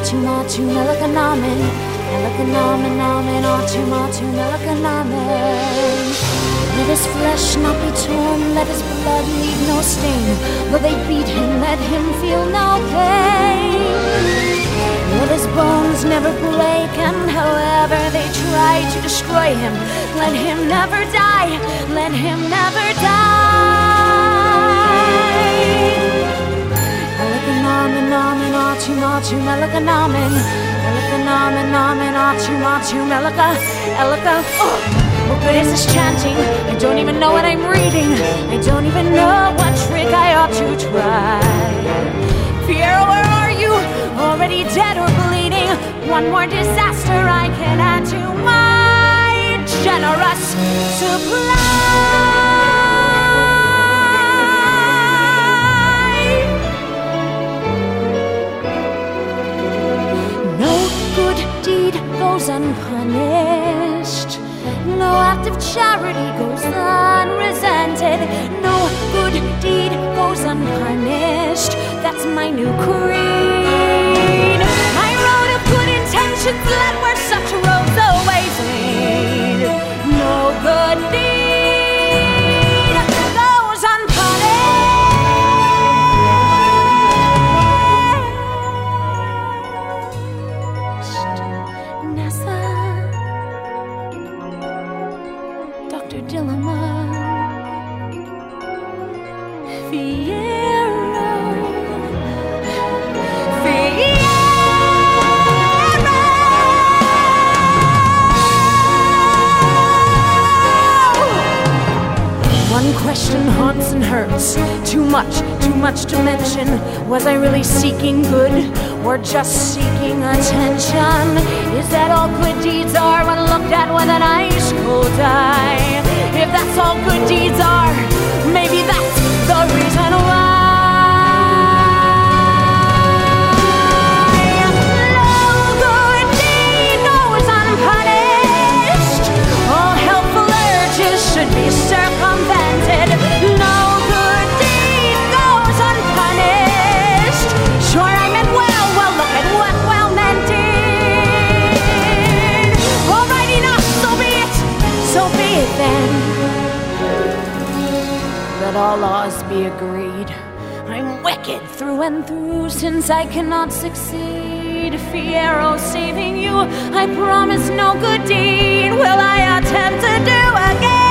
matu melakanamen, melakanamen, namen, matu melakanamen. Let his flesh not be torn, let his blood leave no stain. Though they beat him, let him feel no pain. Let his bones never break, and however they try to destroy him, let him never die, let him never die. Melakanamen, namen, matu melakanamen, melakanamen, namen, matu melaka, elaka. What good is this chanting? I don't even know what I'm reading. I don't even know what trick I ought to try. Fiyero, where are you? Already dead or bleeding? One more disaster I can add to my generous supply. No good deed goes unpunished. No act of charity goes unresented. No good deed goes unpunished. That's my new creed. I wrote of good intentions, let where such roads always lead. No good deed goes unpunished. NASA, Dr. Dillamon, Fiyero, Fiyero. One question haunts and hurts. Too much to mention. Was I really seeking good or just seeking attention? Is that all good deeds are when looked at with an ice cold eye? If that's all good deeds are, maybe that's the reason why. No good deed goes unpunished. All helpful urges should be circumvented. No good deed goes unpunished. Sure, I meant well, look at what well men did. All right, enough, so be it then. Let all laws be agreed. I'm wicked through and through, since I cannot succeed. Fiyero, saving you, I promise no good deed will I attempt to do again.